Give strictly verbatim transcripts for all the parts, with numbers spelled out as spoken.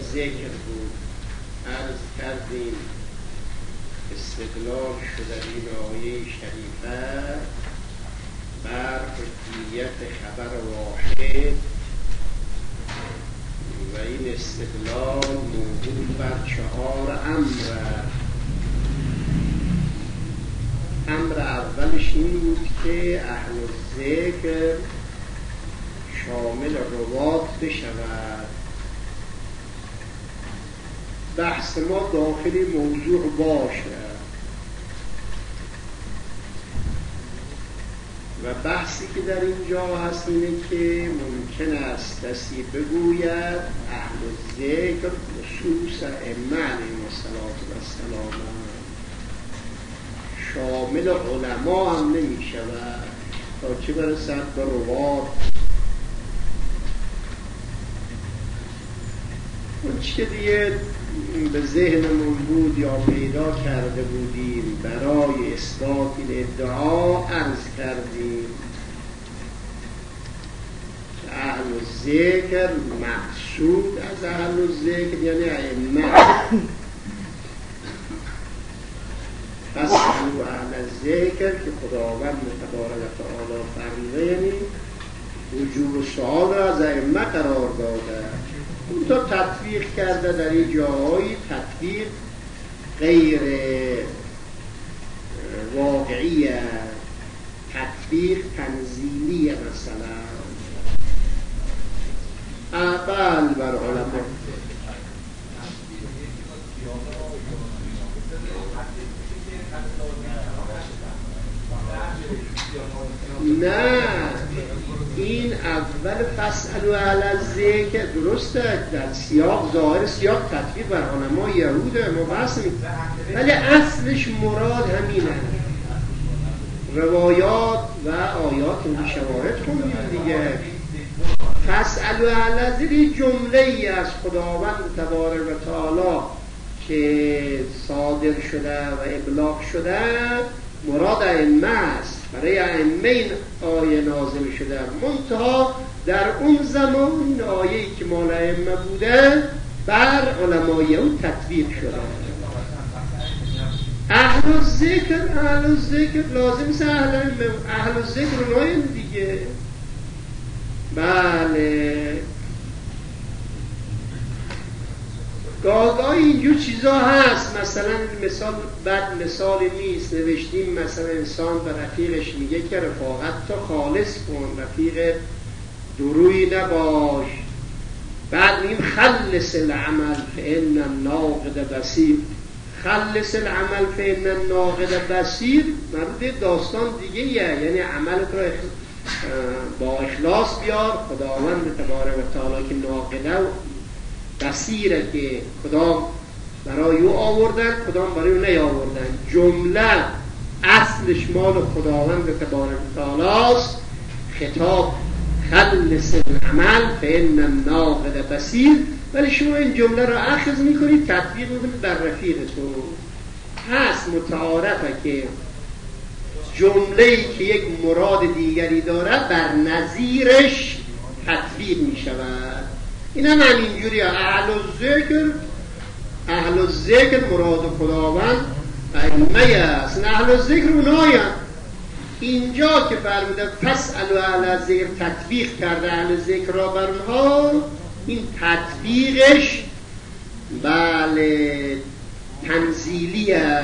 ذکر بود. عرض کردیم استدلال شده این آیه شریفه بر حجیت خبر واحد و این استدلال موجود بر چهار امر. امر اولش این بود که اهل الذکر شامل روات بشود. بحث ما داخل موضوع باشه و بحثی که در اینجا هست اینه که ممکن است کسی بگوید اهل الذکر خصوص ائمه علیهم السلام شامل علما هم نمی شود تا چه برسد به روات. اون چی که دیگه به ذهنمون بود یا پیدا کرده بودیم برای اثبات این ادعا عرض کردیم که اهل الذکر مقصود از اهل الذکر یعنی ائمه. پس اهل الذکر که خداوند تبارک و تعالی فرموده یعنی وجوب سؤال را از ائمه قرار داده. اون تا تطبیق کرده در این جاهای تطبیق غیر واقعیه، تطبیق تنزیلیه. مثلا اقل بر علما نه، این اول فاسألوا اهل الذکر درسته، در سیاق ظاهر سیاق تطبیق بر علمای یهوده ما بحث می‌کنیم، ولی اصلش مراد همینه. روایات و آیات و شواهد خوندیم دیگه. فاسألوا اهل الذکر جمله ای از خداوند تبارک و تعالی که صادر شده و ابلاغ شده مراد ائمه است. برای ائمه این آیه نازل شده، منتها در اون زمان این آیه‌ای که مال ائمه بوده بر علمای اون تطبیق شده. اهل الذکر اهل الذکر لازم است اهل اهل الذکر اونایی دیگه. بله گاه‌گاه اینجور چیزا هست. مثلا مثال بد مثال نیست، نوشتیم مثلا انسان به رفیقش میگه که رفاقت تو خالص کن، رفیق درویی نباش. بعد میگیم خلص العمل فإن الناقد بصیر. خلص العمل فإن الناقد بصیر مربوط داستان دیگه یه. یعنی عملت رو با اخلاص بیار، خداوند تبارک و تعالی که ناقده بصیره که کدام برای او آوردن کدام برای او نیاوردن. جمله اصلش مال خداوند تبارک و تعالی است. خطاب خلص العمل فإن الناقد بصیر، ولی شما این جمله را اخذ میکنید تطبیق میکنید بر رفیقتون. هست متعارفه که جمله‌ای که یک مراد دیگری دارد بر نظیرش تطبیق میشود. این هم همینجوری اهل الذکر اهل الذکر مراد خداوند ائمه است. اهل الذکر اونایی هم اینجا که فرموده فاسألوا اهل الذکر تطبیق کرده اهل ذکر را بر اونها، این تطبیقش بله تنزیلیه.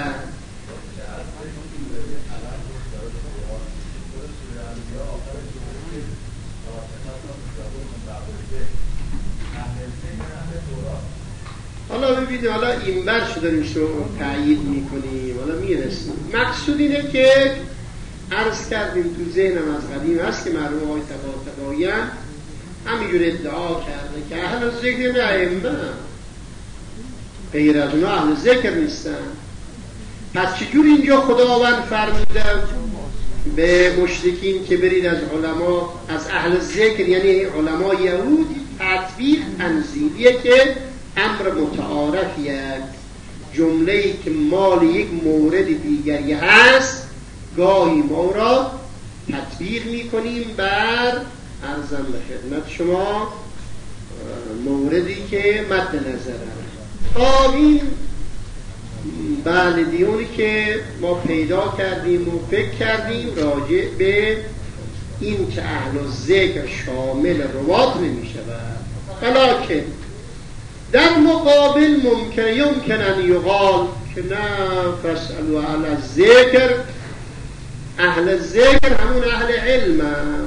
حالا ببینید، حالا این بر شده رو تأیید میکنیم، حالا میرسیم. مقصود اینه که عرض کردیم تو ذهنم از قدیم هست که مرحوم های طباطبایی‌اند همینجور ادعا کرده که اهل ذکر ائمه، غیر از اونا اهل ذکر نیستن. پس چجور اینجا خداوند فرموده به مشرکین که برید از علما از اهل ذکر یعنی علما یهود؟ تطبیق تنزیلیه که امر متعارفیه، جمله‌ای که مال یک مورد دیگری هست گاهی ما را تطبیق میکنیم بر عرضم به خدمت شما موردی که مد نظره. خب این بله دیونی که ما پیدا کردیم و فکر کردیم راجع به این که اهل الذکر شامل روات نمی شود، ولیکن در مقابل ممکن یمکن ان یقال که نه فاسألوا اهل الذکر، اهل الذکر همون اهل علم.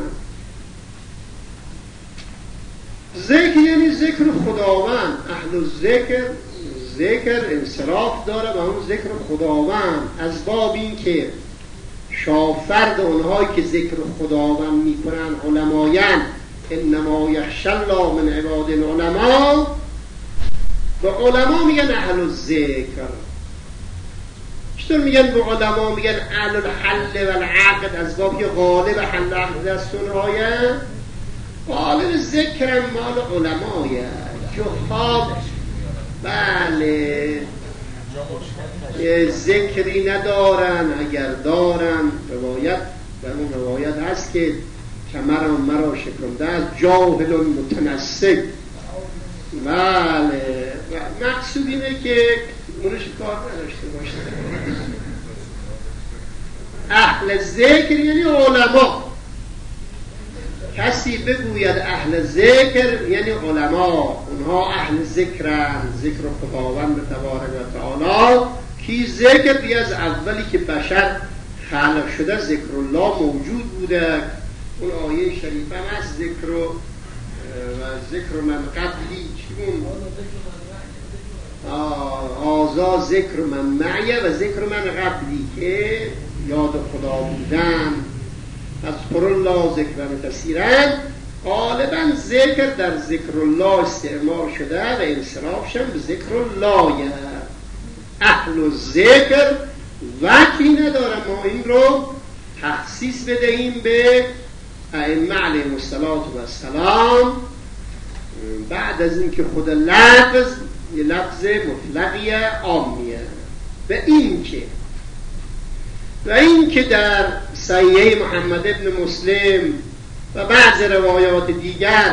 ذکر یعنی ذکر خداوند، اهل الذکر ذکر انصراف داره و اون ذکر خداوند از باب این که شافرد اونهایی که ذکر خداوند میکنن علمایان، انما یخشی الله من عباد العلماء، و علما میگن اهل الذکر. چطور میگن به علما؟ میگن اهل الحل و العقد از باب که غالب حل عقد دست اونهایی، غالب ذکرم مال علمایه. جهاد بله ذکری ندارن، اگر دارن روایت در اون روایت هست که کمرم مرا شکرنده از جاهل متنسک. بله مقصود اینه که اونش کار نداشته باشه. اهل ذکر یعنی علما. کسی بگوید اهل ذکر یعنی علما، اونها اهل ذکرن، ذکر خداوند تبارک و تعالی. کی ذکر؟ بی از اولی که بشر خلق شده ذکر الله موجود بوده. اون آیه شریفه هم هست ذکر و ذکر من قبلی چی بود؟ آزا ذکر من معیه و ذکر من قبلی که یاد خدا بودن. از پر الله ذکر کثیرا، غالبا ذکر در ذکر الله استعمال شده و انصرافشم به ذکر الله. اهل الذکر وقتی نداره ما این رو تخصیص بدهیم به ائمه علیهم السلام بعد از اینکه خود لفظ یه لفظ مطلقیه عامیه. و این که و این که در صحیح محمد ابن مسلم و بعض روایات دیگر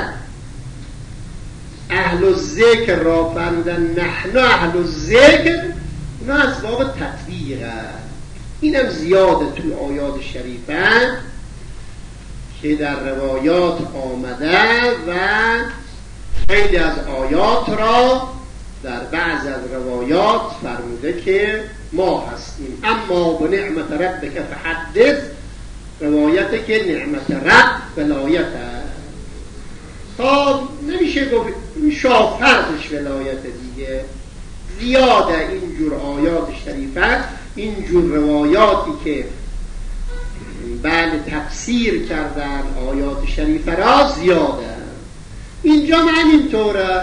اهل الذکر را فرمودن نحن اهل الذکر، نه از باب تطبیقه. اینم زیاده تو آیات شریفه که در روایات آمده و خیلی از آیات را در بعض از روایات فرموده که ما هستیم. اما به نعمت ربک فحدث، روایته که نعمت رب ولایت هست. خب نمیشه گفت شافردش ولایت دیگه. زیاده اینجور آیات شریفه، اینجور روایاتی که بعد تفسیر کردن آیات شریفه را زیاده. اینجا من اینطوره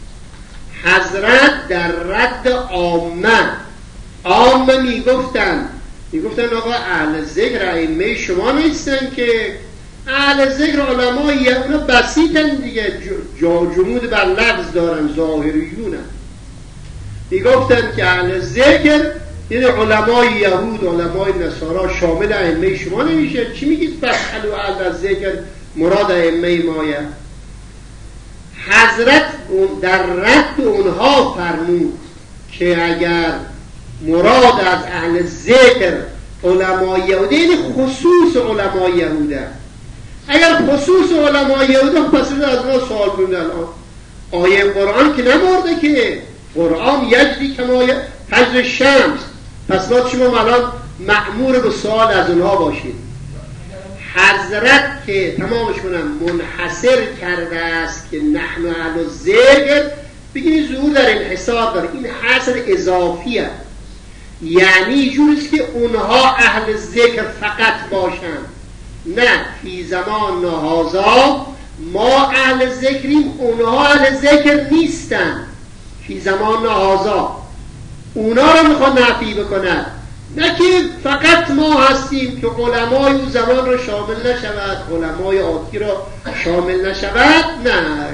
حضرت در رد عامه عامه میگفتن میگفتن آقا اهل ذکر ائمه شما نیستن که، اهل ذکر علمایی اونا بسیطن دیگه، جا جمود بر لفظ دارن، ظاهریونه. میگفتن که اهل ذکر یعنی علمای یهود، علمای نصارا شامل ائمه شما نمیشه. چی میگید فاسألوا اهل الذکر مراد ائمه مایه؟ حضرت در رد اونها فرمود که اگر مراد از اهل ذکر علمای یهوده یعنی خصوص علمای یهوده، اگر خصوص علمای یهوده پس از اونها سوال کنید الان آیه قرآن که نمورده که قرآن یجری کما تجری الشمس، پس ما شما الان مأمور به سوال از اونها باشید. حضرت که تمامش کنم منحصر کرده است که نحن اهل الذکر، بگید ظهور در انحصار داره، این حصر اضافیه، یعنی جوریست که اونها اهل ذکر فقط باشن. نه، فی زمان نهازا ما اهل ذکریم، اونها اهل ذکر نیستن. فی زمان نهازا اونا رو میخواد نفی بکنن، نه که فقط ما هستیم که علمای اون زمان رو شامل نشود، علمای آتی رو شامل نشود. نه،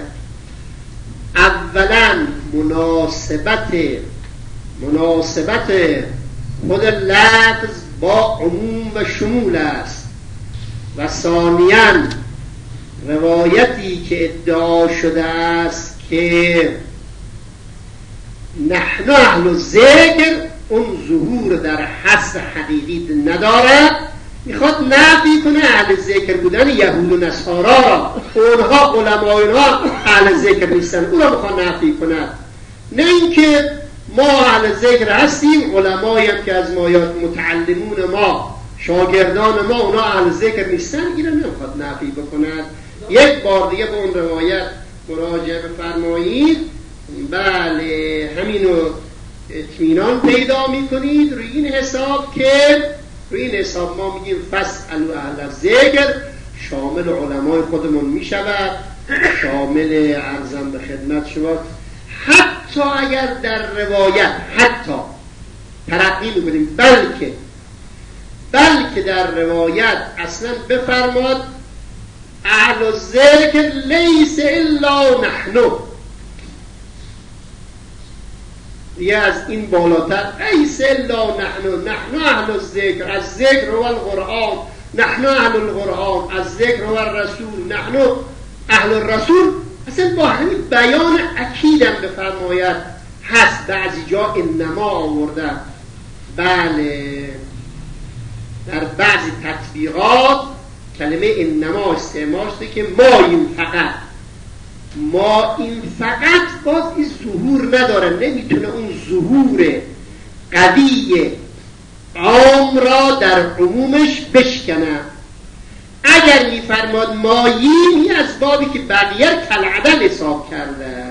اولا مناسبت مناسبت خود لفظ با عموم و شمول است، و ثانیاً روایتی که ادعا شده است که نحن اهل الذکر اون ظهور در حصر حقیقی ندارد، میخواد نفی کنه اهل ذکر بودن یهود و نصارا را، اونها علمای اونها اهل ذکر نیستن، اون را میخواد نفی کنه. نه اینکه ما اهل ذکر هستیم، علمایی هم که از مایات متعلمون ما شاگردان ما اونا اهل ذکر نیستن، این را نمیخواد نفی بکند. یک بار دیگه به اون روایت مراجعه بفرمایید. بله همینو اطمینان پیدا میکنید روی این حساب که روی این حساب ما میگیم فاسألوا اهل الذکر، شامل علمای خودمون میشود، شامل عرضم به خدمت شما حتی اگر در روایت حتی ترقی میکنیم بلکه بلکه در روایت اصلا بفرماد اهل الذکر لیس الا نحن، یه از این بالاتر لیس الا نحن، نحن اهل الذکر، از ذکر و القرآن، نحن اهل القرآن، از ذکر و الرسول، نحن اهل الرسول. اصلا با همین بیان اکیدم بفرماید هست. بعضی جا انما آورده، بله در بعضی تطبیقات کلمه انما استعمال شده که ما این فقط ما این فقط باز این ظهور نداره، نمیتونه اون ظهور قوی عام را در عمومش بشکنه. اگر میفرماد ماییم از بابی که بقیه کالعدم حساب کرده،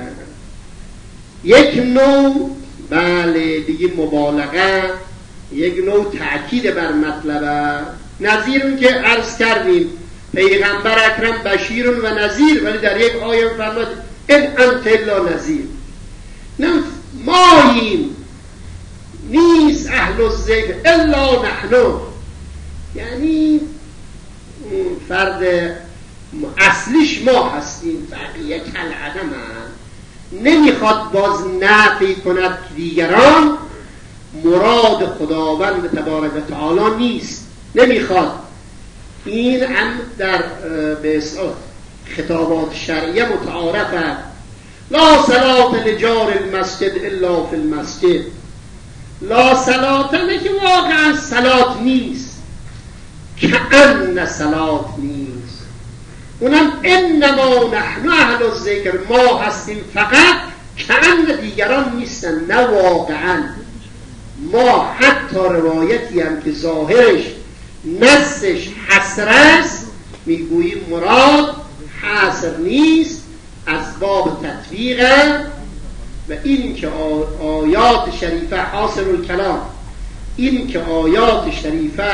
یک نوع بله دیگه مبالغه، یک نوع تأکید بر مطلبه. نظیر اون که عرض کردیم پیغمبر اکرم بشیر و نذیر، ولی در یک آیه فرمود ان انت الا نذیر. نه ماییم نیست اهل الذکر الا نحن، یعنی فرد اصلیش ما هستیم، بقیه کالعدم هست. نمیخواد باز نفی کند که دیگران مراد خداوند تبارک و تعالی نیست، نمیخواد. این هم در به اصطلاح خطابات شرعیه متعارفه. لا صلاة لجار المسجد الا فی المسجد. لا صلاة نه که واقعا صلات نیست، کأن صلات نیست. اونم انما نحن اهل الذکر، ما هستیم فقط، کأن دیگران نیستن، نه واقعا. ما حتی روایتی هم که ظاهرش نصش حصر است میگوییم مراد حصر نیست، از باب تطبیق. و این که آیات شریفه حاصل الکلام، این که آیات شریفه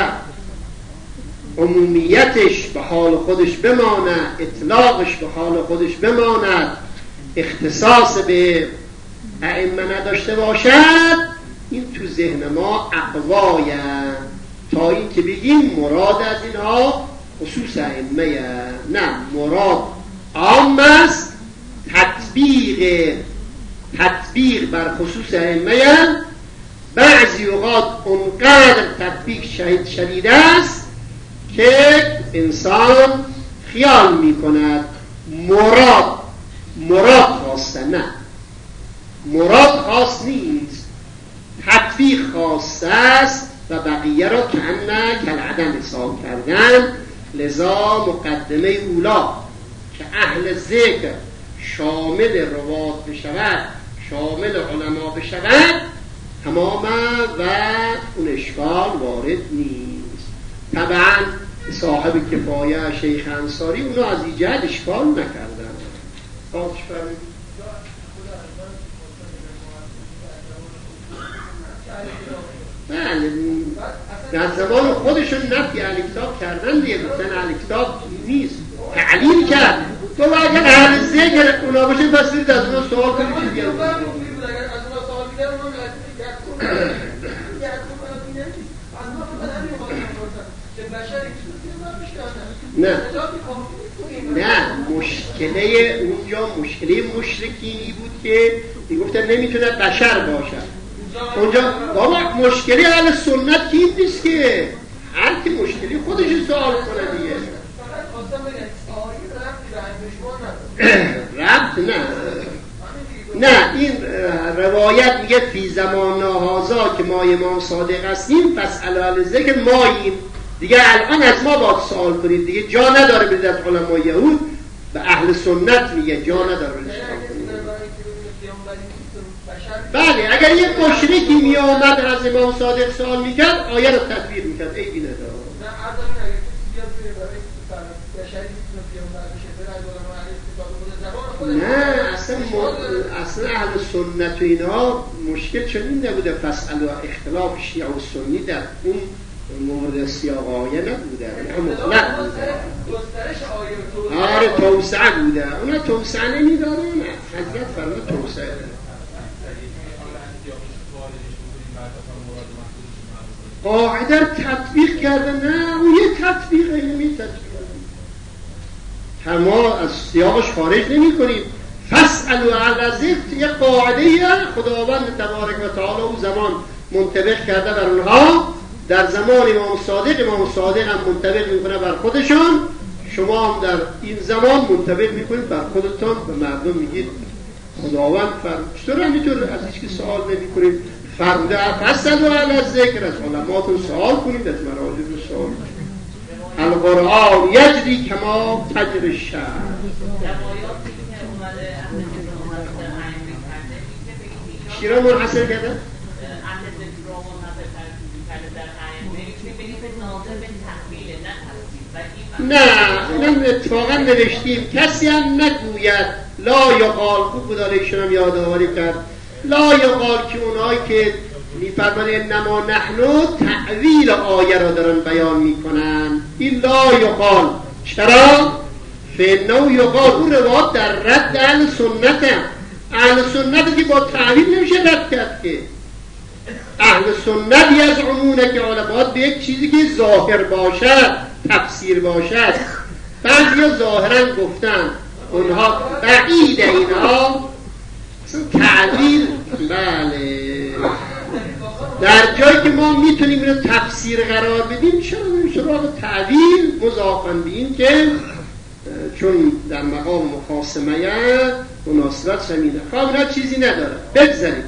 عمومیتش به حال خودش بماند، اطلاقش به حال خودش بماند، اختصاص به ائمه نداشته باشد، این تو ذهن ما اقوایم تا این که بگیم مراد از اینها خصوص ائمه، نه مراد عام است. تطبیق تطبیق بر خصوص ائمه بعضی اوقات اونقدر تطبیق شدید شدید است که انسان خیال می کند مراد مراد خواسته، نه مراد خاص نیست، تطبیق خاصه است و بقیه را کأن کالعدم حساب کردن. لذا مقدمه اولا که اهل ذکر شامل روات بشود، شامل علما بشود تماما و اون اشکال وارد نیست. طبعا صاحب کفایه شیخ انصاری اونو از این جهت اشکال نکردن. خواهش فرمایید. بله در زمان خودشون نفی اهل کتاب کردن دیگه، گفتن اهل کتاب نیست، تعلیل کرد. تو اگر اهل ذکر اونا باشه پس برید از اونا سوال کنید چی بیان اگر از اونا سوال بیان نه نه مشکله اونجا مشکله مشرکینی بود که میگفتن نمیتونه بشر باشد. اونجا بابا مشکلی اهل سنت کی نیست که هر کی مشکلی خودش سوال کنه دیگه. علمای امام صادق هستیم، پس علی ذکر ماییم دیگه. الان از ما باید سوال کنید دیگه، جا نداره برید از علمای یهود به اهل سنت میگه جا نداره برید سوال کنید. بله اگر یک مشرکی می آمد از امام صادق سوال میکرد آیه رو تدبیر میکرد. ای بینه دار نه اصلا, اصلا اهل سنت و اینا مشکل چنین نبوده. فسألوا اختلاف شیعه و سنی در اون مورد سیاق آیه نبوده، نه مطلق بوده. آره توسعه بوده، اونا توسعه نمیداره. نه حضرت فرمود توسعه قاعده تطبیق کرده. نه اون یه تطبیق علمی تطبیق ما از سیاقش خارج نمی کنیم. فاسألوا اهل الذکر یه قاعده خداوند تبارک و تعالی اون زمان منطبق کرده بر اونها، در زمان امام صادق امام صادق هم منطبق میکنه بر خودشان، شما هم در این زمان منطبق میکنید بر خودتان، به مردم میگید خداوند فرمود. چطور همینطور از هیچ کی سوال نمیکنید؟ فرموده فاسألوا اهل الذکر، از علماتون سوال کنید، از مراجع سوال کنید. القرآن یجری کما تجری الشمس. چرا منحصر کرده؟ نه اینم اتفاقا نوشتیم کسی هم نگوید لا یقال، خوب بود ایشون هم یادآوری کرد، لا یقال که اونایی که میفرمان انما نحنو تعویل آیه را دارن بیان میکنن، این لا یقال. چرا؟ فانه یقال، اون روایت در رد اهل سنت هم. اهل سنت که با تعویل نمیشه رد کرد که. اهل سنت یزعمونه که علمات به یک چیزی که ظاهر باشد تفسیر باشد. بعضی ظاهرا گفتن اونها بعید، اینها تعویل. بله در جایی که ما میتونیم اینو تفسیر قرار بدیم چرا این سراغ تعویل مضافاً به این که چون در مقام مخاصمه مناسبت زمینه کاملا چیزی نداره. بگذاریم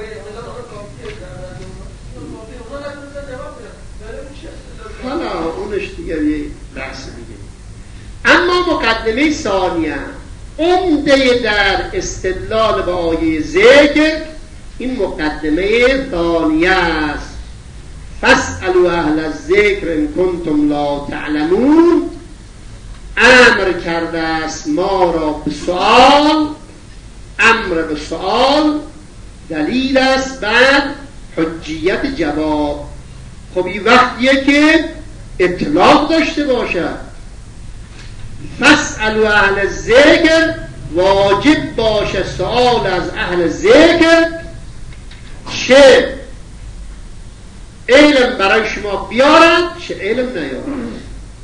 حالا اونش دیگه یه بحث دیگه. اما مقدمه ثانیه عمده در استدلال به آیه ذکر این مقدمه ثانیه است. فاسألوا اهل الذکر ان کنتم لا تعلمون. امر کرده است ما را به سؤال، امر به سؤال دلیل است بعد حجیت جواب. خب این وقتیه که اطلاق داشته باشد. فاسألوا اهل الذکر واجب باشه سؤال از اهل ذکر، چه علم برای شما بیارن چه علم نیارن.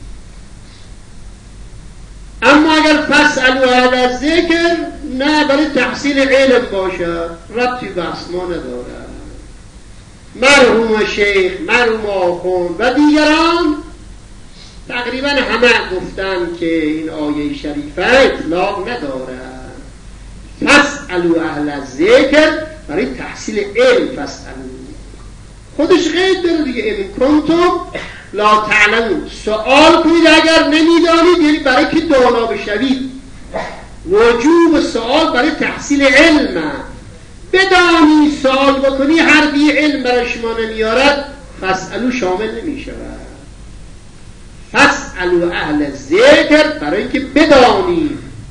اما اگر فاسألوا اهل الذکر نه برای تحصیل علم باشه، ربطی بحث ما نداره. مرحوم شیخ، مرحوم آخوند و دیگران تقریبا همه گفتن که این آیه شریفه اطلاق نداره. فاسألوا اهل الذکر برای تحصیل علم، فاسألوا خودش قید داره دیگه، این کنتم لا تعلمون، سوال کنید اگر نمیدانید، یعنی برای که دانا بشوید. وجوب سوال برای تحصیل علم، بدانی سوال بکنی هر بی علم برای شما نمیارد، فاسألوا شامل نمیشه. فاسألوا اهل الذکر برای که بدانی.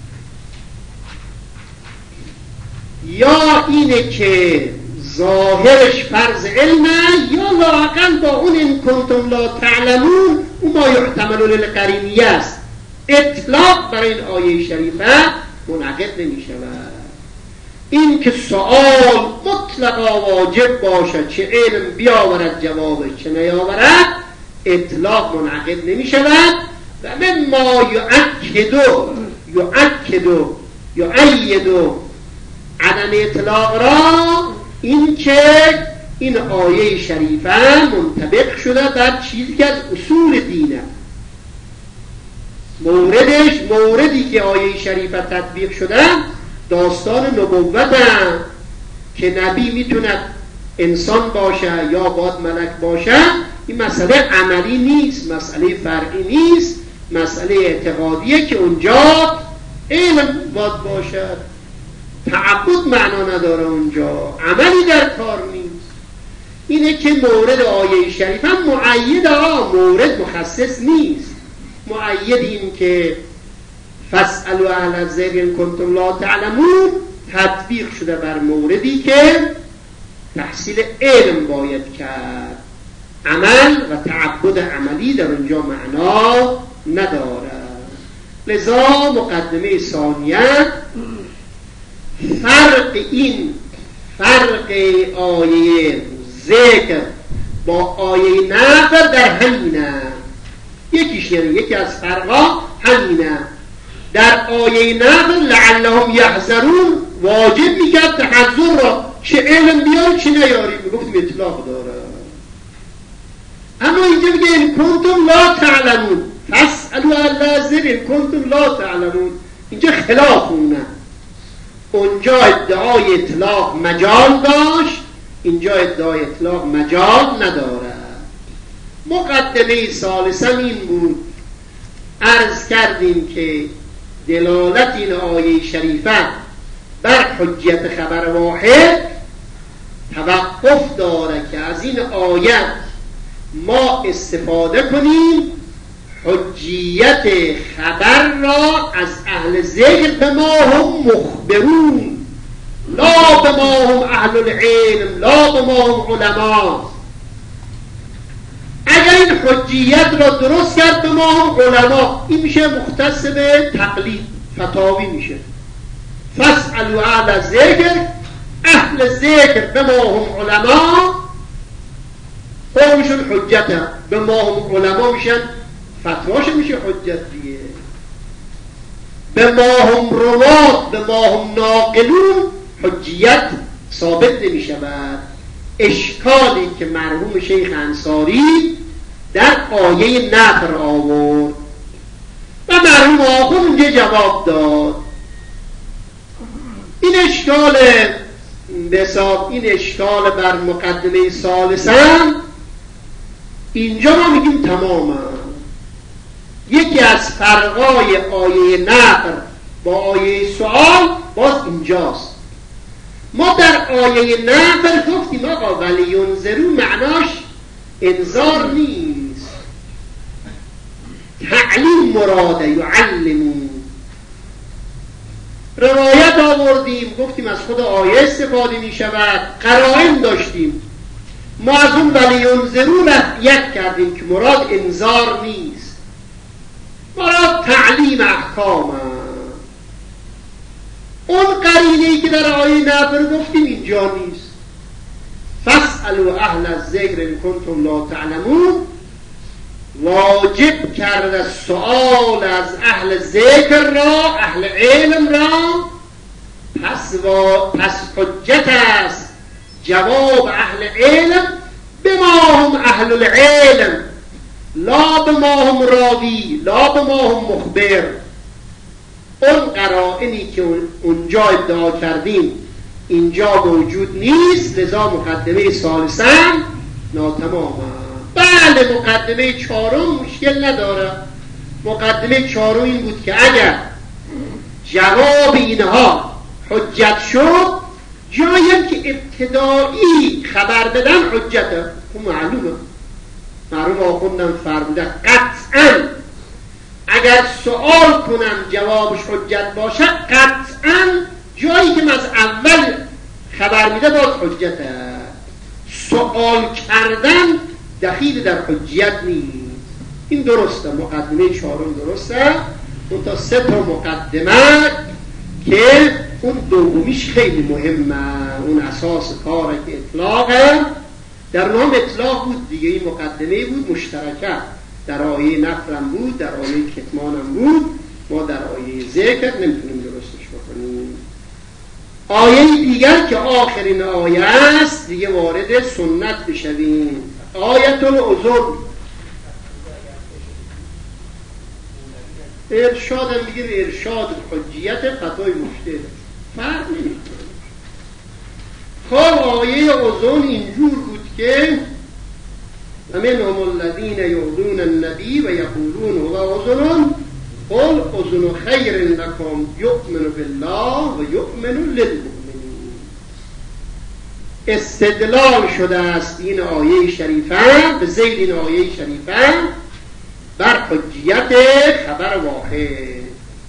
یا اینه که ظاهرش فرض علمه، یا لااقل با اون ان کنتم لا تعلمون اون ما یحتمل للقرینیه است، اطلاق برای این آیه شریفه منعقد نمیشه. این که سوال مطلقا واجب باشه، چه علم بیاورد جوابش چه نیاورد، اطلاق منعقد نمی شود. و مما یؤکدو یؤکدو یؤیدو عدم اطلاق را این که این آیه شریفه منطبق شده بر چیزی که از اصول دینه. موردش موردی که آیه شریفه تطبیق شده داستان نبوت هم که نبی میتونه انسان باشه یا باید ملک باشه، این مسئله عملی نیست، مسئله فرعی نیست، مسئله اعتقادیه که اونجا علم باید باشد. تعبد معنا نداره اونجا، عملی در کار نیست. اینه که مورد آیه شریف هم مؤید ها، مورد مخصص نیست. مؤید این که فاسألوا اهل الذکر ان کنتم لا تعلمون تطبیق شده بر موردی که تحصیل علم باید کرد. عمل و تعبد عملی در اونجا معنا نداره. لذا مقدمه ثانیه فرق این فرق آیه ذکر با آیه نفر در همینه. یکیش یعنی یکی از فرقا همینه. در آیه نفر لعلهم یحذرون واجب میکرد تحذر را، چه علم بیاری چه نیاری، میگفتیم اطلاق داره. اما اینجا میگه این کنتم لا تعلمون فاسألوا اهل الذکر ان کنتم لا تعلمون. اینجا خلاف اونه. اونجا ادعای اطلاق مجال داشت، اینجا ادعای اطلاق مجال نداره. مقدمه ثالثا این بود، عرض کردیم که دلالت این آیه شریفه بر حجیت خبر واحد توقف داره که از این آیه ما استفاده کنیم حجیت خبر را از اهل ذکر به ما هم مخبرون، لا به ما هم اهل العلم، لا به ما هم علما. اگر این حجیت را درست کرد به ما هم علما، این میشه مختص به تقلید، فتاوی میشه. فاسألوا اهل الذکر، اهل ذکر به ما هم علما، خودشون حجت هم. به ما هم علما میشن، فتواش میشه حجت دیگه. به ما هم روات، به ما هم ناقلون حجیت ثابت نمیشود. اشکالی که مرحوم شیخ انصاری در آیه نفر آورد و مرحوم آخون اونجا جواب داد. این اشکال بساب این اشکال بر مقدمه ثالثا اینجا ما میگیم تماما. یکی از فرقای آیه نفر با آیه سؤال باز اینجاست. ما در آیه نفر گفتیم آقا ولی ینذرون معناش انذار نیست، تعلیم مراده، یعلمون. روایت آوردیم گفتیم از خود آیه استفاده می شود، قرائن داشتیم. ما از اون ولی ینذرون رفعیت کردیم که مراد انذار نیست، مراد تعلیم احکام. اون قرینه‌ای که در آیه نفر گفتیم اینجا نیست. فاسألوا اهل الذکر ان کنتم لا تعلمون واجب کرده سؤال از اهل ذکر را، اهل علم را. پس, و پس حجت است جواب اهل علم به ما هم اهل العلم، لا به ما هم راوی، لا به ما هم مخبر. اون قرائنی که اونجا ادعا کردیم اینجا موجود نیست، لذا مقدمه ثالثا ناتمام. بله مقدمه چهارم مشکل نداره. مقدمه چهارم این بود که اگر جواب اینها حجت شد، جایم که ابتدایی خبر بدن حجته. اون معلومه، معلوم آخوندم فرموده قطعا اگر سوال کنم جوابش حجت باشه، قطعا جایی که من از اول خبر میده باید حجت هست. سوال کردن دخیل در حجیت نیست. این درسته، مقدمه چهارم درسته. اون تا سه تا مقدمه که اون دومیش خیلی مهمه، اون اساس کاره که اطلاقه. در نام اطلاق بود دیگه، این مقدمه بود مشترکه، در آیه نفرم بود، در آیه کتمانم بود. ما در آیه ذکر نمیتونیم درستش بکنیم. آیه دیگر که آخرین آیه است دیگه وارد سنت بشویم. آیت العذر. ارشاد هم میگه ارشاد حجیت فتای مجتهد، فرق نمیکنه. خب آیه اذن اینجور بود که و منهم الذین یؤذون النبی و یقولون هو اذن قل اذن خیر لکم یؤمن بالله و یؤمن للمؤمنین. استدلال شده است این آیه شریفه به ذیل این آیه شریفه بر حجیت خبر واحد.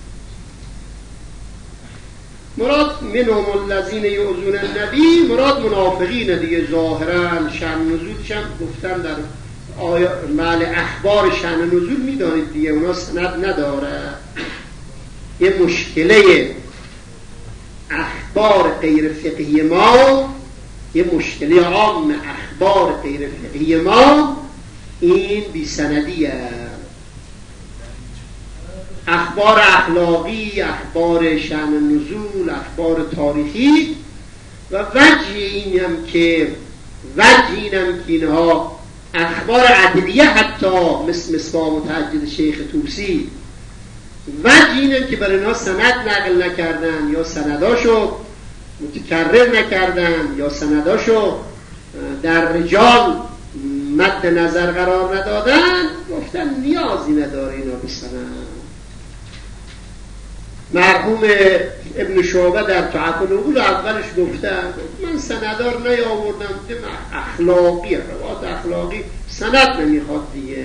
مراد منهم الذین یؤذون النبی مراد منافقین دیگه. ظاهرا شأن نزولش هم گفتن در آیا مال اخبار شأن نزول میدانید دیگه، اونا سند نداره. یه مشکله اخبار غیر فقهی ما، یه مشکله عام اخبار غیر فقهی ما این بی سندیه. اخبار اخلاقی، اخبار شأن نزول، اخبار تاریخی و وجه اینم که وجه اینم که اینها اخبار عدلیه حتی مثل مصباح متعجد شیخ طوسی وجه اینم که برای اینا سند نقل نکردن یا سنداشو متکرر نکردن یا سنداشو در رجال مد نظر قرار ندادن، گفتن نیازی نداره اینا بسند. مرحوم ابن شعبه در تحف العقول اولش گفتن من سندار نیاوردم، اخلاقی روایت اخلاقی سند نمیخواد دیگه.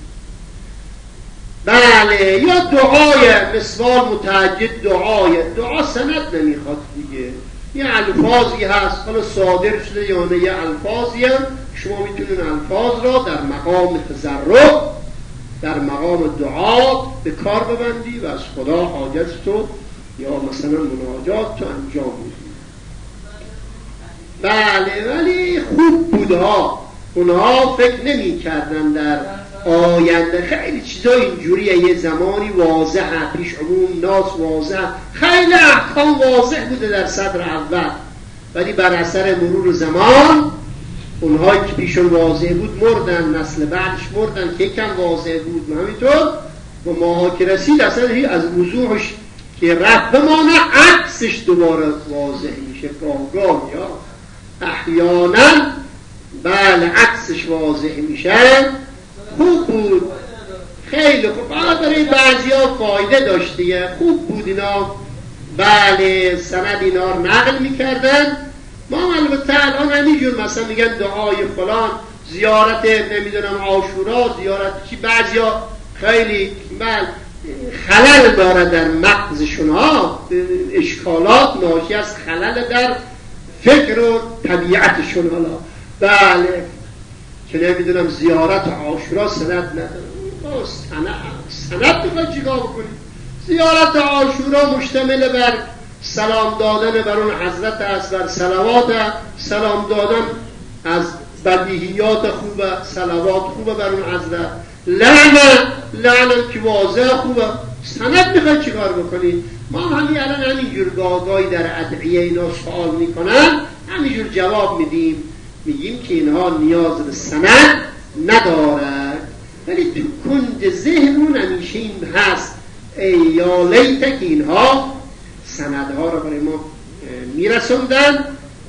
بله، یا دعای مثال متعجد دعای دعا سند نمیخواد دیگه، یه الفاظی هست حالا صادر شده یا نه، یه الفاظی هم شما میتونین الفاظ را در مقام تضرع در مقام دعا به کار ببندی و از خدا حاجت تو یا مثلا مناجات تو انجام بدی. بله، ولی خوب بودها، اونها فکر نمی کردن در آینده خیلی چیزا اینجوریه، یه زمانی واضحه پیش عموم ناس واضح، خیلی احکام واضح بوده در صدر اول، ولی بر اثر مرور زمان اونهایی که پیشون واضح بود مردن، نسل بعدش مردن که کم واضح بود و همینطور و ماها که رسید اصلا از وضوحش که رفت بمانه عکسش دوباره واضح میشه گاه یا احیانا. بله، عکسش واضح میشه. خوب بود، خیلی خوب، برای بعضی ها فایده داشته، خوب بود اینا. بله، سند اینا رو نقل میکردن. ما البته الان همینجور مثلا میگن دعای فلان، زیارت نمیدونم عاشورا، زیارت چی، بعضیا خیلی بله خلل داره در مغزشون ها، اشکالات ناشی از خلل در فکر و طبیعتشون. حالا بله که نمیدونم زیارت عاشورا سند نداره، سند سند بخواد چیکار بکنی؟ زیارت عاشورا مشتمل بر سلام دادن بر اون حضرت است، بر صلوات، سلام دادن از بدیهیات خوبه، صلوات خوبه بر اون حضرت، لعنه لعنه که واضح خوبه، سند میخوای چیکار بکنی؟ ما همین الان همینجور گاگایی در ادعیه اینا سوال میکنن، همینجور جواب میدیم، میگیم که اینها نیاز به سند ندارد، ولی تو کنج ذهنمون همیشه این هست ای یا لیت که اینها سندها رو برای ما میرسوندن.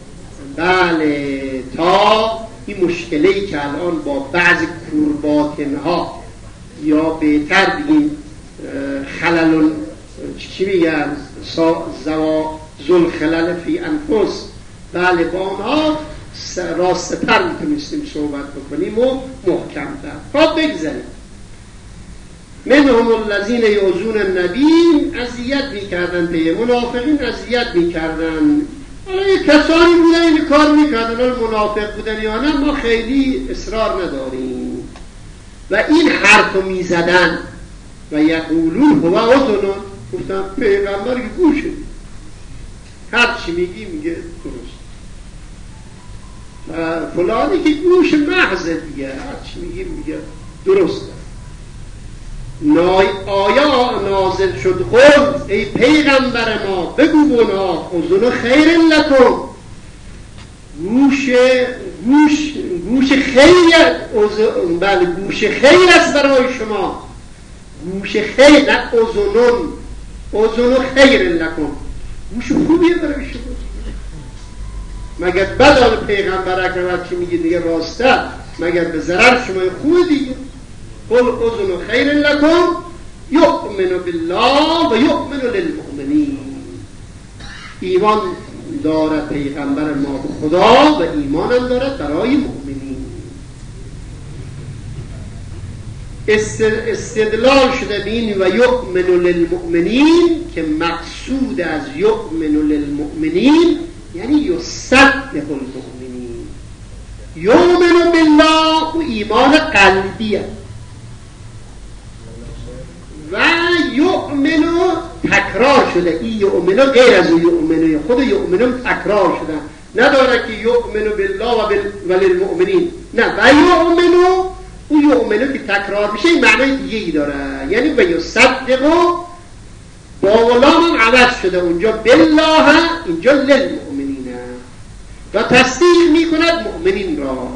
بله، تا این مشکلی که الان با بعض کورباتنها یا بهتر بگیم خلل چی میگن زوا ذل خلل فی انفس، بله با اونها راست تر میتونستیم صحبت بکنیم و محکم تر. خب بگذاریم. منهم الذین یؤذون النبی، اذیت میکردن به منافقین، اذیت میکردن. حالا یه کسانی بودن این کار میکردن، حالا منافق بودن یا نه ما خیلی اصرار نداریم. و این حرفو میزدن و یقولون هو اذن، گفتن پیغمبر که گوشه، هر چی میگی میگه درست، و فلانی که گوش محض دیگه، هر چی میگی میگه درسته. نای آیا نازل شد خود ای پیغمبر ما بگو بنا اذن خیر لکم، گوش گوش گوش خیر، بله گوش خیر است برای شما، گوش خیر، نه اذنون، اذن خیر لکم، گوش خوبیه برای شما. مگر بدان پیغمبر اکرم چی میگه دیگه راسته، مگر به ضرر شما خوب دیگه. قل اذن خیر لکم یؤمن بالله و یؤمن للمؤمنین. ایمان دارد پیغمبر ما به خدا و ایمان هم دارد برای مؤمنین. استدلال شده به این و یؤمن للمؤمنین که مقصود از یؤمن للمؤمنین یعنی یصدق المؤمنین. یؤمن بالله و ایمان قلبیه و یؤمن تکرار شده. این یؤمن غیر از یؤمن، خود یؤمن تکرار شده، نداره که یؤمن بالله و للمؤمنین، نه و یؤمن، او یؤمن که تکرار میشه این معنای دیگه ای داره، یعنی و یصدق با ولام هم عوض شده، اونجا بالله اینجا للمؤمنین و تصدیق میکند مؤمنین را.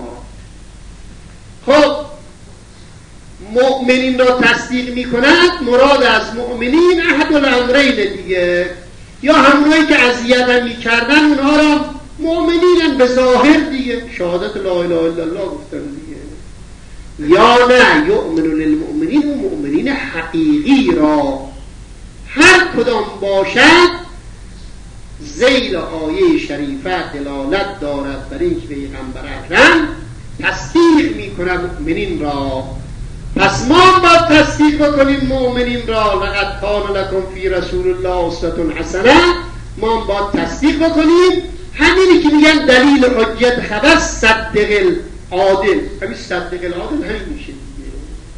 خب مؤمنین را تصدیق میکند، مراد از مؤمنین احد الامرین دیگه، یا همونایی که اذیت میکردن اونها را مؤمنین به ظاهر دیگه، شهادت لا اله الا الله گفتن دیگه، یا نه یؤمن للمؤمنین و مؤمنین حقیقی را. هر کدام باشد ذیل آیه شریفه دلالت دارد بر اینکه پیغمبر اکرم تصدیق میکنه مؤمنین را. پس ما باید تصدیق بکنیم مؤمنین را. لقد کان لکم فی رسول الله اسوة حسنه، ما باید تصدیق بکنیم. همینی که میگن دلیل حجت خبر صدق العادل، همین صدق العادل همین میشه دیگه.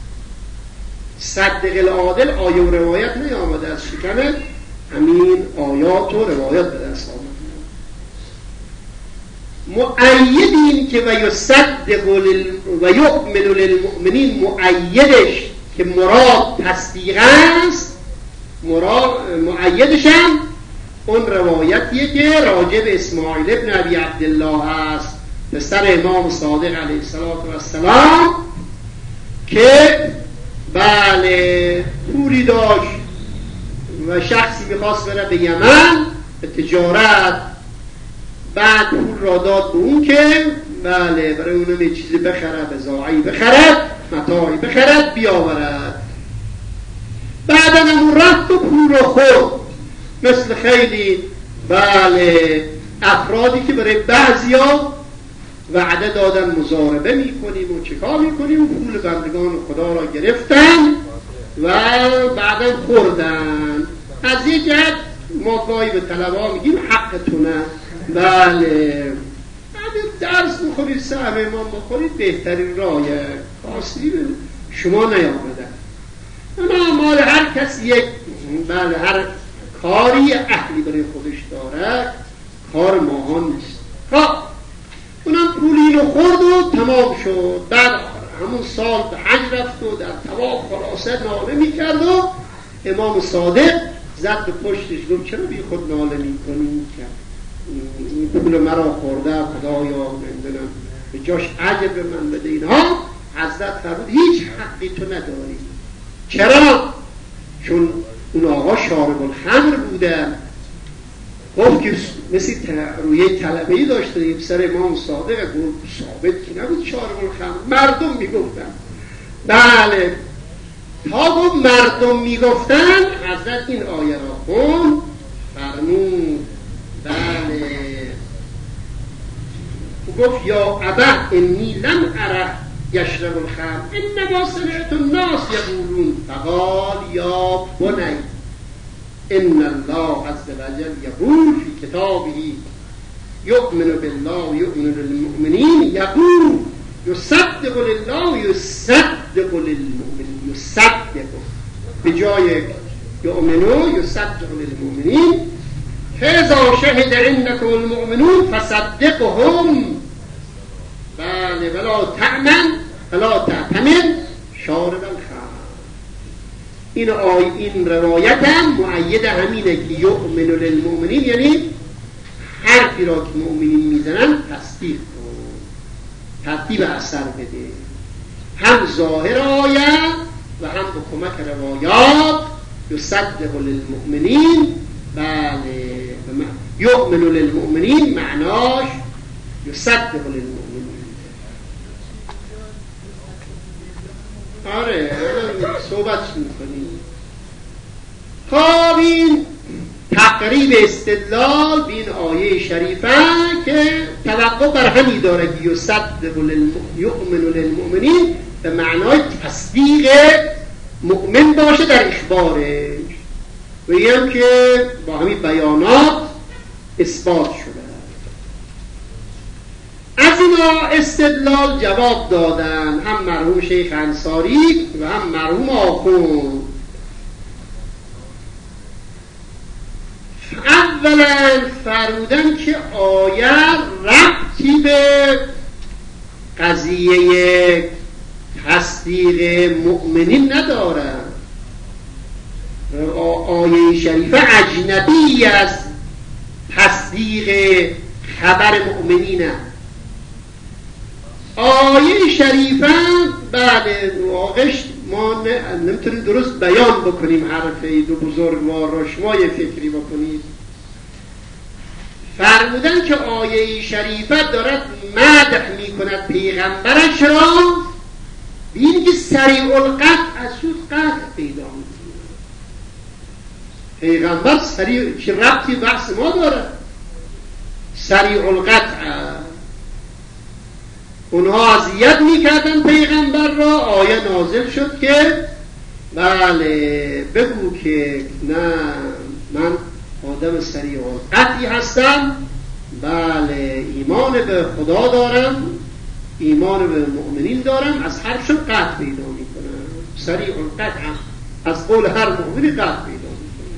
صدق العادل آیه و روایت نیامده از شکن همین آیات و روایت به دست آمده. مؤید این که و یصدق و یؤمن للمؤمنین، مؤیدش که مراد تصدیق است، مراد مؤیدش هم اون روایتیه که راجع به اسماعیل ابن ابی عبدالله است، پسر امام صادق علیه السلام، که بله پولی داشت و شخصی میخواست بره به یمن به تجارت، بعد پول را داد به اون که بله برای اونم یه چیزی بخرد، بضاعی بخرد، متاعی بخرد بیاورد. بعد اون رفت و پول را خورد، مثل خیلی بله افرادی که برای بعضیا وعده دادن مضاربه میکنیم و چکار میکنیم و پول بندگان خدا را گرفتن و بعدا خوردن. از یه جهت ما گاهی به طلبا میگیم حقتونه، بله درس بخورید، سهم امام بخورید، بهترین راهه، کاسری شما نیامدن. اما مال هر کسی یک، بله هر کاری اهلی برای خودش داره، کار ماهان نیست. خب اونم پولی رو خورد و تمام شد. بعد همون سال به حج رفت و در طواف خلاصه ناله میکرد و امام صادق زد به پشتش گفت چرا بی خود ناله میکنی که این پول مرا خورده، خدایا نمیدونم به جاش اجر به من بده. اینها حضرت فرمود هیچ حقی تو نداری. چرا؟ چون اون آقا شارب الخمر بوده. گفت که مثل رویه طلبه‌ای داشته یه پسر امام صادق، گفت ثابت که نبود شارب الخمر، مردم میگفتن. بله تا گفت مردم میگفتن حضرت این آیه را خون فرمود. بله گفت یا ابا انی لم اره یشرب الخمر انما سمعت الناس یقولون، فقال یا بنی ان الله عز وجل یقول فی کتابه یؤمن بالله و یؤمن للمؤمنین، یقول یصدق لله و یصدق للمؤمنین. یصدق به جای یؤمنو یصدق للمؤمنین. فاذا شهد عندكم المؤمنون فصدقهم، بله ولا تأمن ولا تعتمد شارب الخمر. این آی این روایت هم مؤید همینه که یؤمن للمؤمنین، یعنی حرفی را که مؤمنین میزنن تصدیق کن، ترتیب اثر بده، هم ظاهر آیه و هم به کمک روایات. یصدق للمؤمنین، بله یؤمن للمؤمنین معناش یصدق للمؤمنین. آره الان صحبت میکنیم. خب این تقریب استدلال به این آیه شریفه که توقع بر همی داره که یصدق یؤمن للمؤمنین به معنای تصدیق مؤمن باشه در اخبارش و این هم که با همین بیانات اثبات شده. از اینا استدلال جواب دادن هم مرحوم شیخ انصاری و هم مرحوم آخوند. اولا فرمودن که آیه ربطی به قضیه تصدیق مؤمنین نداره. آیه شریفه اجنبی از تصدیق خبر مؤمنینه. آیه شریفه بعد واقعش ما نمیتونیم درست بیان بکنیم حرف دو بزرگوار را، شما یه فکری بکنید. فرمودن که آیه شریفه دارد مدح میکند پیغمبرش را، بین که سریع القطع از سود قطع پیدا میکنه. پیغمبر سریع چه ربطی بحث ما داره؟ سریع القطع. اونها اذیت میکردن پیغمبر را، آیه نازل شد که بله بگو که نه من آدم سریع القطعی هستم، بله ایمان به خدا دارم، ایمان به مؤمنین دارم، از حرفشون قطع پیدا میکنم. سریع القطع از قول هر مؤمنی قطع پیدا میکنم.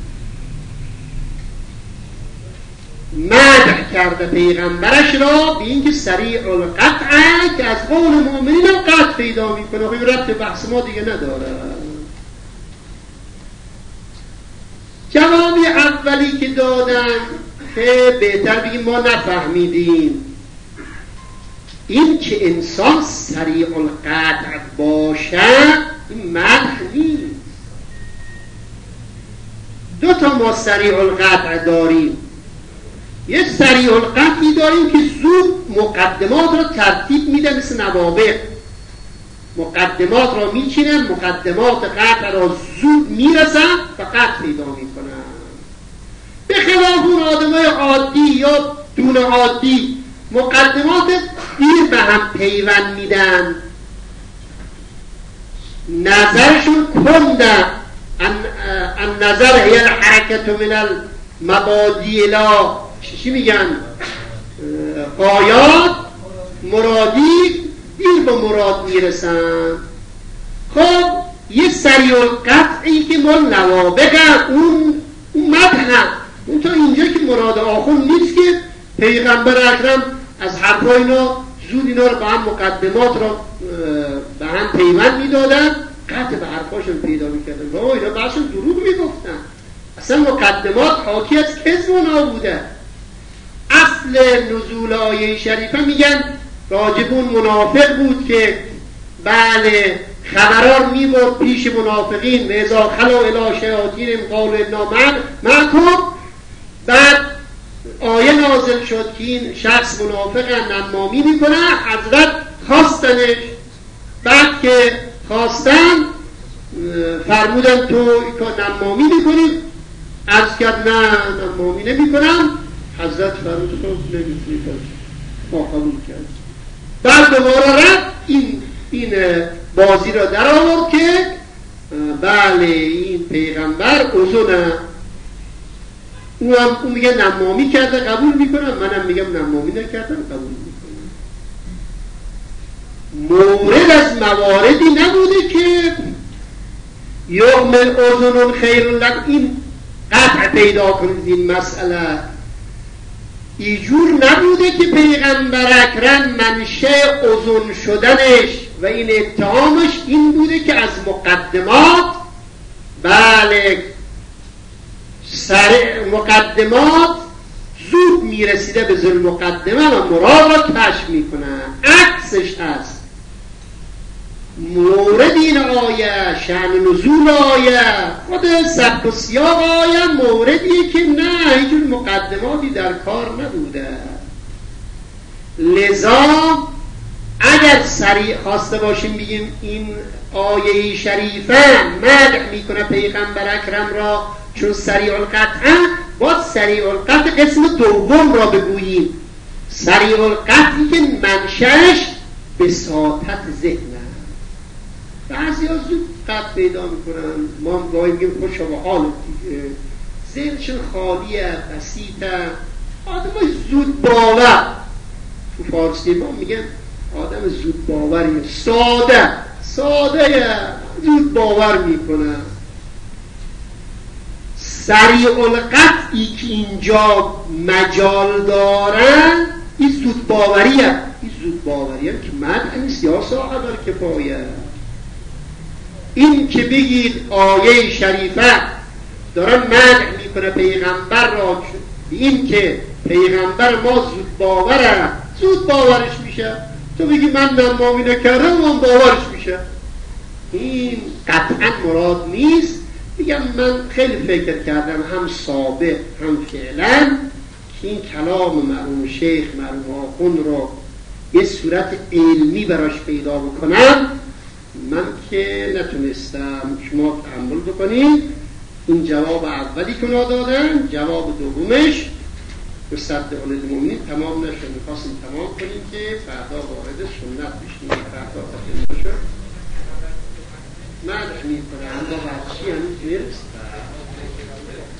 مدح کرده پیغمبرش را به اینکه سریع القطع که از قول مؤمنین هم قطع پیدا میکنه. خیلی ربط بحث ما دیگه نداره. جواب اولی که دادن که بهتر بگیم ما نفهمیدیم، این که انسان سریع القطع باشه این مدح نیست. دو تا ما سریع القطع داریم. یه سریع القطعی داریم که زود مقدمات را ترتیب میده، مثل نوابغ مقدمات را میچینن، مقدمات قطع را زود میرسن و قطع پیدا میکنن. به خلاف اون آدمای عادی یا دون عادی مقدمات دیر به هم پیوند میدن، نظرشون کنده. ان نظر هی الحرکت من المبادی الی چی میگن قایات مرادی، دیر به مراد میرسن. خب یه سریع القطعی که مال نوابغه اون اون مدح، اون تا اینجا که مراد آخون نیست که پیغمبر اکرم از حرفای اینا زود اینا رو با هم مقدمات را به هم پیوند میدادن، قطع به حرفاشون پیدا میکردن. بابا اینا باشون دروغ میگفتن، اصلا مقدمات حاکی از کذب اونا بوده. اصل نزول آیه شریفه میگن راجبون منافق بود که بله خبرار میبرد پیش منافقین و اذا خلوا الی شیاطینهم قالوا انا معکم. بعد آیه نازل شد که این شخص منافق نمامی میکنه، حضرت خواستنش. بعد که خواستن فرمودن تو نمامی میکنی؟ عرض کرد نه نمامی نمیکنم. حضرت فرمود تو نمیتونی ما قبول کرد. بعد دوباره رفت این این بازی را در آورد که بله این پیغمبر اذنه، اون هم اون میگه نمامی کرده قبول میکنم، منم میگم نمامی نکردم قبول میکنم. مورد از مواردی نبوده که یوم اذن خیر لکم این قطع پیدا کنید. این مسئله ایجور نبوده که پیغمبر اکرم منشأ اذن شدنش و این اتهامش این بوده که از مقدمات بله سر مقدمات زود میرسیده به ذل مقدمه و مراد را کشف میکنن. عکسش هست. مورد این آیه شأن نزول آیه خود سبک و سیاق آیه موردیه که نه هیچ مقدماتی در کار نبوده. لذا اگر سریع خواسته باشیم بگیم این آیه شریفه مدح میکنه پیغمبر اکرم را چون سریع القطع، باید سریع القطع قسم دوم را بگوییم، سریع القطعی که منشأش بساطت ذهن است. بعضی ها زود قطع پیدا میکنن، ما گاهی میگیم خوشا به حال دیگه، ذهنشون خالیه، بسیطه، آدم زود باور. تو فارسی ما میگن آدم زود باوریه، ساده ساده زود باور میکنه. سریع القطعی که اینجا مجال دارن این زود باوریه، این زود باوریه که مدح نیست یا صاحب الکفایه. این که بگید آیه شریفه دارن مدح میکنه پیغمبر را، این که پیغمبر ما زود باوره، زود باورش میشه. تو بگی من نمامی نکردم من باورش میشه، این قطعا مراد نیست. بگم من خیلی فکر کردم هم سابق هم فعلا که این کلام مرحوم شیخ مرحوم آخوند رو یه صورت علمی براش پیدا بکنم، من که نتونستم. شما تحمل بکنید. این جواب اولی که دادن، جواب دومش مصدق المؤمنین تمام نشد. میخواستیم تمام کنیم که فردا وارد سنت بشیم. فردا تقیم نشد مدح میکنه اما بچی هنوز میرسید.